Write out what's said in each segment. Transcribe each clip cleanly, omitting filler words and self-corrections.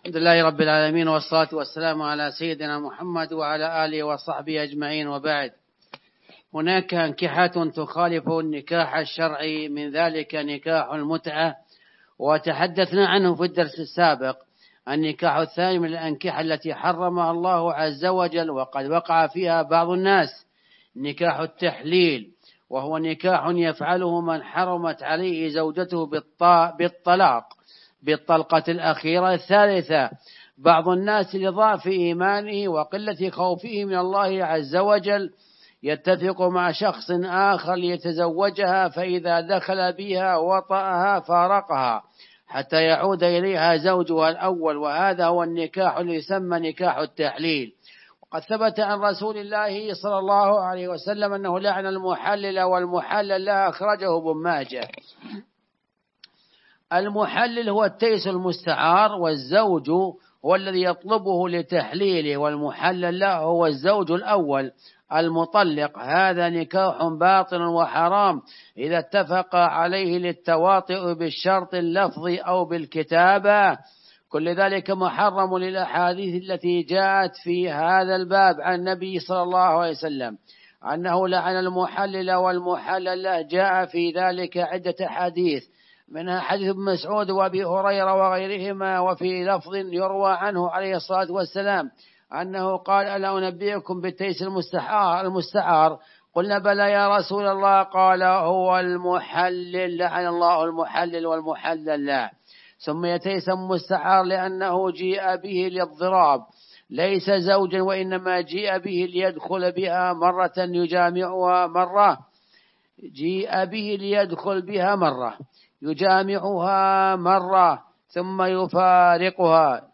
الحمد لله رب العالمين، والصلاة والسلام على سيدنا محمد وعلى آله وصحبه أجمعين، وبعد. هناك أنكحة تخالف النكاح الشرعي، من ذلك نكاح المتعة، وتحدثنا عنه في الدرس السابق. النكاح الثاني من الأنكحة التي حرمها الله عز وجل وقد وقع فيها بعض الناس، نكاح التحليل، وهو نكاح يفعله من حرمت عليه زوجته بالطلاق بالطلقة الأخيرة الثالثة. بعض الناس لضعف إيمانه وقلة خوفه من الله عز وجل يتفق مع شخص آخر ليتزوجها، فإذا دخل بها وطأها فارقها حتى يعود إليها زوجها الأول، وهذا هو النكاح اللي يسمى نكاح التحليل. وقد ثبت عن رسول الله صلى الله عليه وسلم أنه لعن المحلل والمحلل له، أخرجه ابن ماجه. المحلل هو التيس المستعار، والزوج هو الذي يطلبه لتحليله، والمحلل له هو الزوج الأول المطلق. هذا نكاح باطل وحرام إذا اتفق عليه للتواطؤ بالشرط اللفظي أو بالكتابة. كل ذلك محرم للأحاديث التي جاءت في هذا الباب عن النبي صلى الله عليه وسلم أنه لعن المحلل والمحلل له. جاء في ذلك عدة حديث، منها حديث ابن مسعود وابي هريرة وغيرهما، وفي لفظ يروى عنه عليه الصلاة والسلام أنه قال: ألا أنبئكم بالتيس المستعار؟ قلنا: بلى يا رسول الله. قال: هو المحلل، لعن الله المحلل والمحلل له. سمي تيسا مستعار لأنه جيء به للضراب، ليس زوجا، وإنما جيء به ليدخل بها مرة يجامعها مرة، جيء به ليدخل بها مرة يجامعها مرة ثم يفارقها.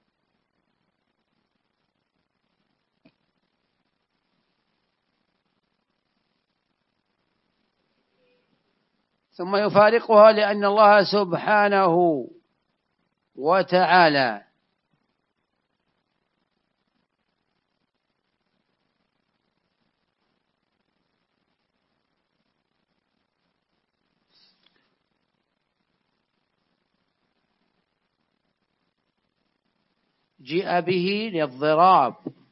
لأن الله سبحانه وتعالى جيء به للضراب،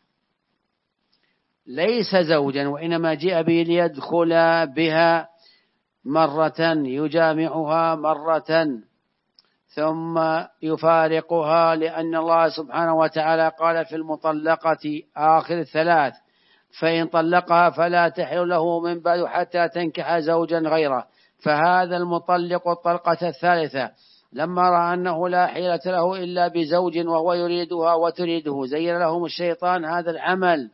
ليس زوجا، وإنما جيء به ليدخل بها مرة يجامعها مرة ثم يفارقها، لأن الله سبحانه وتعالى قال في المطلقة آخر الثلاث: فإن طلقها فلا تحل له من بعد حتى تنكح زوجا غيره. فهذا المطلق الطلقة الثالثة لما رأى أنه لا حيلة له إلا بزوج وهو يريدها وتريده، زين لهم الشيطان هذا العمل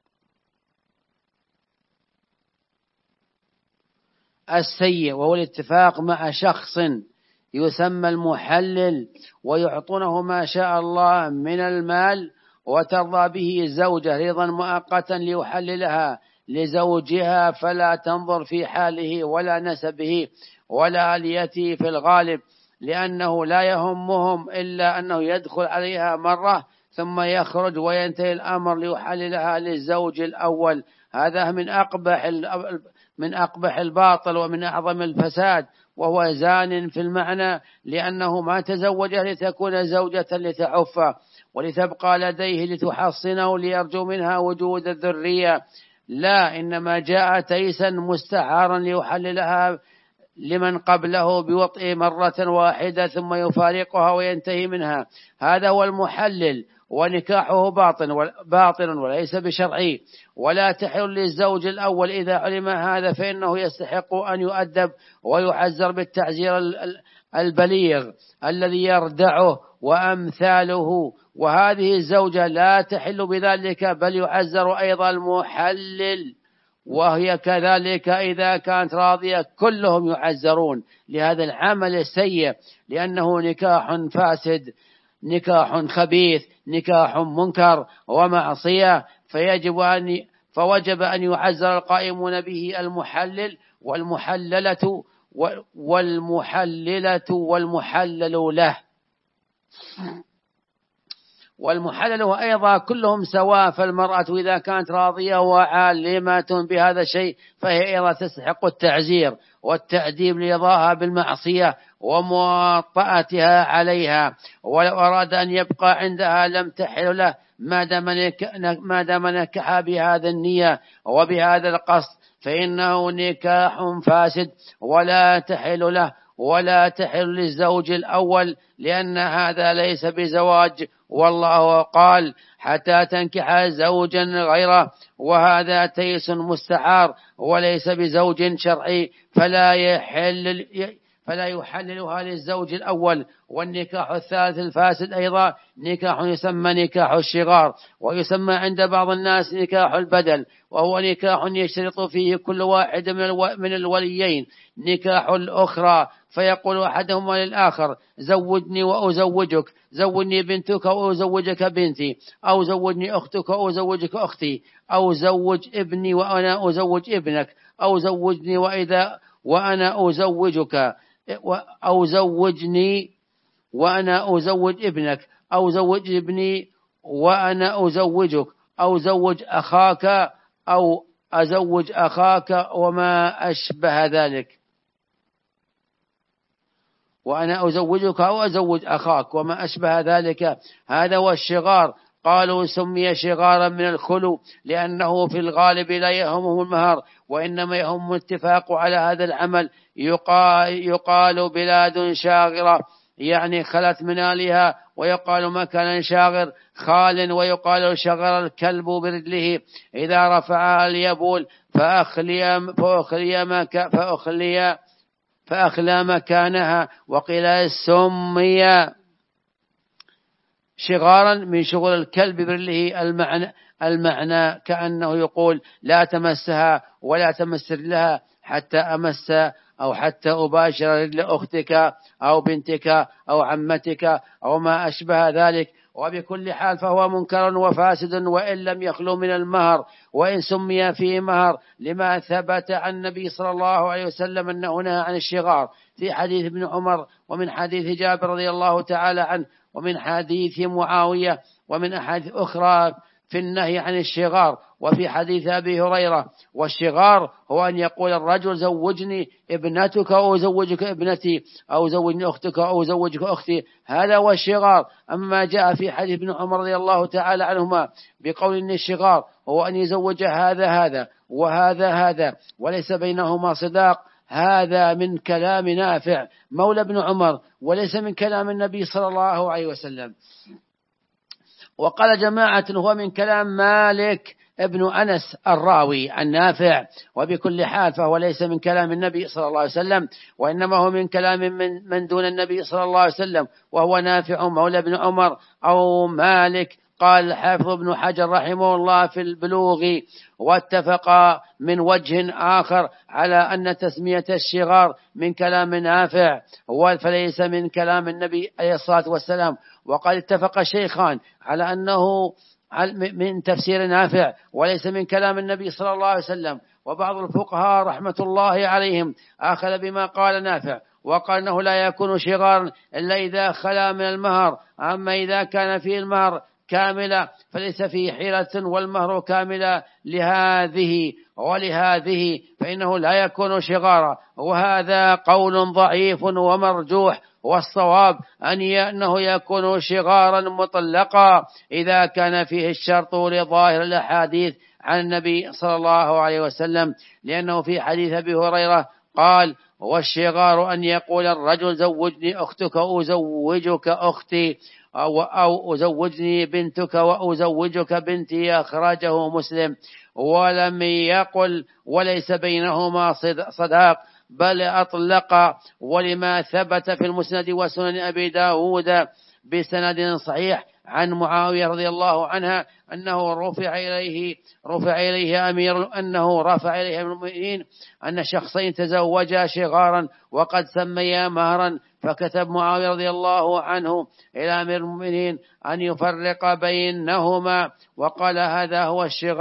السيء، وهو الاتفاق مع شخص يسمى المحلل، ويعطونه ما شاء الله من المال، وترضى به الزوجة رضا مؤقتا ليحللها لزوجها، فلا تنظر في حاله ولا نسبه ولا آليته في الغالب، لأنه لا يهمهم إلا أنه يدخل عليها مرة ثم يخرج وينتهي الأمر ليحللها للزوج الأول. هذا من أقبح الباطل ومن أعظم الفساد، وهو زان في المعنى، لأنه ما تزوجها لتكون زوجة لتعفه ولتبقى لديه لتحصنه ليرجو منها وجود الذرية، لا، إنما جاء تيسا مستعارا ليحللها لمن قبله بوطئ مرة واحدة ثم يفارقها وينتهي منها. هذا هو المحلل، ونكاحه باطل وليس بشرعي، ولا تحل للزوج الأول. إذا علم هذا فإنه يستحق أن يؤدب ويعزر بالتعزير البليغ الذي يردعه وأمثاله، وهذه الزوجة لا تحل بذلك، بل يعزر أيضا المحلل، وهي كذلك إذا كانت راضية، كلهم يعزرون لهذا العمل السيء، لأنه نكاح فاسد، نكاح خبيث، نكاح منكر ومعصية. فوجب أن يعزر القائمون به المحلل والمحللة والمحلل له. والمحلل أيضا كلهم سواء، فالمرأة إذا كانت راضية وعالمة بهذا الشيء فهي أيضا تستحق التعزير والتأديب لرضاها بالمعصية ومواطأتها عليها، ولو أراد أن يبقى عندها لم تحل له ما دام نكح بهذا النية وبهذا القصد، فإنه نكاح فاسد ولا تحل له ولا تحل للزوج الأول، لأن هذا ليس بزواج. والله قال حتى تنكح زوجا غيره، وهذا تيس مستعار وليس بزوج شرعي، فلا يحللها للزوج الأول. والنكاح الثالث الفاسد أيضا نكاح يسمى نكاح الشغار، ويسمى عند بعض الناس نكاح البدل، وهو نكاح يشترط فيه كل واحد من الوليين نكاح الأخرى، فيقول أحدهما للآخر زوجني وأزوجك، زوجني بنتك وأزوجك بنتي، أو زوجني أختك وأزوجك أختي، أو زوج ابني وأنا أزوج ابنك، أو زوجني وأنا أزوجك، أو زوجني وأنا أزوج ابنك، أو زوج ابني وأنا أزوجك، أو زوج أخاك أو أزوج أخاك وما أشبه ذلك، وأنا أزوجك أو أزوج أخاك وما أشبه ذلك. هذا هو الشغار. قالوا سمي شغارا من الخلو لأنه في الغالب لا يهمه المهر، وإنما يهم الاتفاق على هذا العمل. يقال بلاد شاغرة يعني خلت من أهلها، ويقال مكان شاغر خال، ويقال شغر الكلب برجله إذا رفعها اليبول فأخلى مكانها. وقيل سمي شغارا من شغل الكلب برله، المعنى كأنه يقول لا تمسها ولا تمس رجلها حتى أمس أو حتى أباشر رجل أختك أو بنتك أو عمتك أو ما أشبه ذلك. وبكل حال فهو منكر وفاسد وإن لم يخلو من المهر، وإن سمي فيه مهر لما ثبت عن النبي صلى الله عليه وسلم أنه نهى عن الشغار في حديث ابن عمر، ومن حديث جابر رضي الله تعالى عنه، ومن حديث معاوية، ومن أحاديث أخرى في النهي عن الشغار. وفي حديث أبي هريرة والشغار هو أن يقول الرجل زوجني ابنتك أو زوجك ابنتي، أو زوجني أختك أو زوجك أختي، هذا هو الشغار. أما جاء في حديث ابن عمر رضي الله تعالى عنهما بقول إن الشغار هو أن يزوج هذا وهذا وليس بينهما صداق، هذا من كلام نافع مولى ابن عمر وليس من كلام النبي صلى الله عليه وسلم. وقال جماعة هو من كلام مالك ابن أنس الراوي عن نافع. وبكل حال فهو ليس من كلام النبي صلى الله عليه وسلم، وإنما هو من كلام من دون النبي صلى الله عليه وسلم، وهو نافع مولى ابن عمر أو مالك. قال الحافظ ابن حجر رحمه الله في البلوغ واتفق من وجه آخر على أن تسمية الشغار من كلام نافع فليس من كلام النبي عليه الصلاة والسلام. وقد اتفق الشيخان على أنه من تفسير نافع وليس من كلام النبي صلى الله عليه وسلم. وبعض الفقهاء رحمة الله عليهم أخذ بما قال نافع وقال أنه لا يكون شغارا إلا إذا خلا من المهر، أما إذا كان فيه المهر كاملة فليس فيه حيلة والمهر كاملة لهذه ولهذه فإنه لا يكون شغارا. وهذا قول ضعيف ومرجوح، والصواب أنه يكون شغارا مطلقا إذا كان فيه الشرط لظاهر الأحاديث عن النبي صلى الله عليه وسلم، لأنه في حديث أبي هريرة قال والشغار أن يقول الرجل زوجني أختك وأزوجك أختي، أو أزوجني بنتك وأزوجك بنتي، أخرجه مسلم. ولم يقل وليس بينهما صداق بل أطلق. ولما ثبت في المسند وسنن أبي داود بسند صحيح عن معاوية رضي الله عنها أنه رفع إليه أمير المؤمنين أن شخصين تزوجا شغارا وقد سميا مهرا، فكتب معاوية رضي الله عنه إلى أمير المؤمنين أن يفرق بينهما، وقال هذا هو الشغار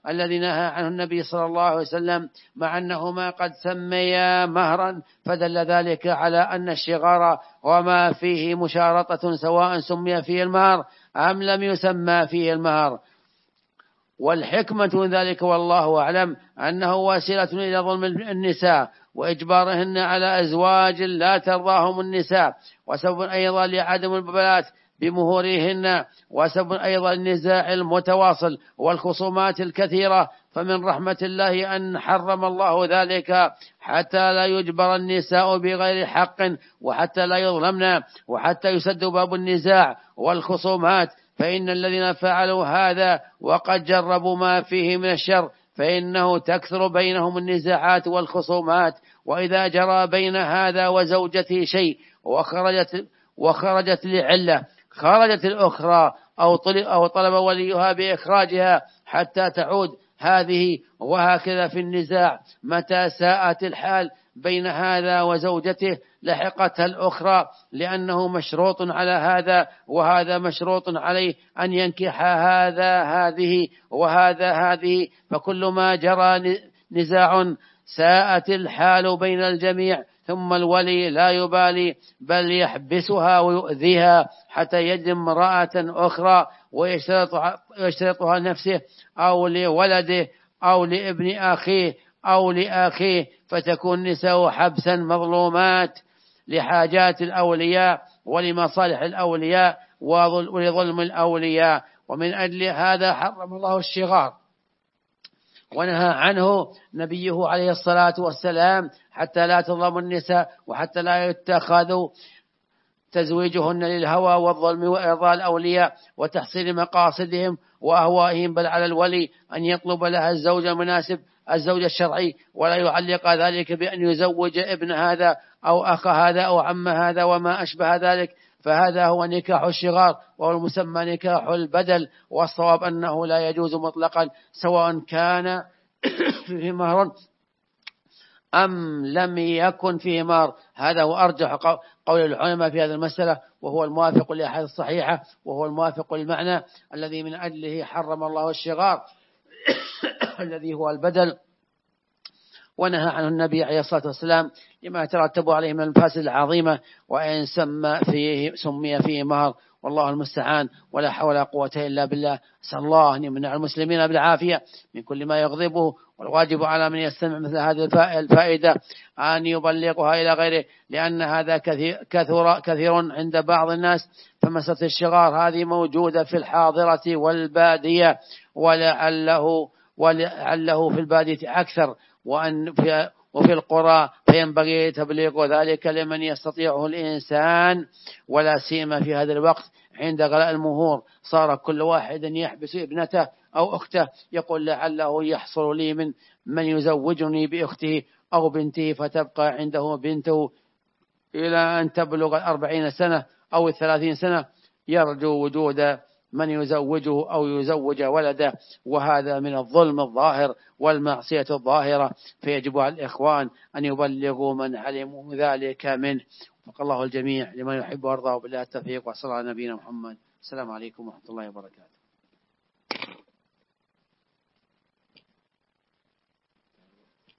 الذي نهى عنه النبي صلى الله عليه وسلم، مع أنهما قد سميا مهرا، فدل ذلك على أن الشغار وما فيه مشارطة سواء سمي فيه المهر أم لم يسمى فيه المهر. والحكمة من ذلك والله أعلم أنه وسيلة إلى ظلم النساء وإجبارهن على أزواج لا ترضاهم النساء، وسبب أيضا لعدم البلاء بمهورهن، وسبب أيضا النزاع المتواصل والخصومات الكثيرة. فمن رحمة الله أن حرم الله ذلك حتى لا يجبر النساء بغير حق، وحتى لا يظلمن، وحتى يسد باب النزاع والخصومات. فإن الذين فعلوا هذا وقد جربوا ما فيه من الشر فإنه تكثر بينهم النزاعات والخصومات. وإذا جرى بين هذا وزوجته شيء وخرجت لعلة، خرجت الأخرى أو طلب وليها بإخراجها حتى تعود هذه، وهكذا في النزاع. متى ساءت الحال بين هذا وزوجته لحقتها الأخرى، لأنه مشروط على هذا وهذا مشروط عليه أن ينكح هذا هذه وهذا هذه. فكل ما جرى نزاع ساءت الحال بين الجميع، ثم الولي لا يبالي بل يحبسها ويؤذيها حتى يجد امرأة أخرى ويشترطها لنفسه أو لولده أو لابن أخيه أو لأخيه، فتكون نساء حبسا مظلومات لحاجات الأولياء ولمصالح الأولياء ولظلم الأولياء. ومن أجل هذا حرم الله الشغار ونهى عنه نبيه عليه الصلاة والسلام حتى لا تظلم النساء، وحتى لا يتخذوا تزويجهن للهوى والظلم وإرضاء الأولياء وتحصيل مقاصدهم وأهوائهم، بل على الولي أن يطلب لها الزوج المناسب، الزوج الشرعي، ولا يعلق ذلك بأن يزوج ابن هذا أو أخ هذا أو عم هذا وما أشبه ذلك. فهذا هو نكاح الشغار، وهو المسمى نكاح البدل. والصواب أنه لا يجوز مطلقا سواء كان فيه مهر أم لم يكن فيه مهر. هذا هو أرجح قول العلماء في هذه المسألة، وهو الموافق للأحاديث الصحيحة، وهو الموافق للمعنى الذي من أجله حرم الله الشغار الذي هو البدل، ونهى عنه النبي عليه الصلاة والسلام لما يترتب عليه من المفاسد العظيمة، وإن سمي فيه مهر. والله المستعان، ولا حول ولا قوة إلا بالله. أسأل الله أن يمنع المسلمين بالعافية من كل ما يغضبه، والواجب على من يستمع مثل هذه الفائدة أن يبلغها إلى غيره، لأن هذا كثير عند بعض الناس. فمسألة الشغار هذه موجودة في الحاضرة والبادية، ولعله في البادية أكثر وفي القرى، فينبغي تبليغ ذلك لمن يستطيعه الإنسان، ولا سيما في هذا الوقت عند غلاء المهور. صار كل واحد يحبس ابنته أو أخته يقول لعله يحصل لي من يزوجني بأخته أو بنته، فتبقى عنده بنته إلى أن تبلغ 40 سنة أو 30 سنة يرجو وجود من يزوجه أو يزوج ولده. وهذا من الظلم الظاهر والمعصية الظاهرة، فيجب على الإخوان أن يبلغوا من علموا ذلك منه. وفق الله الجميع لما يحب ويرضى، بالله التوفيق، وصلى على نبينا محمد. السلام عليكم ورحمة الله وبركاته.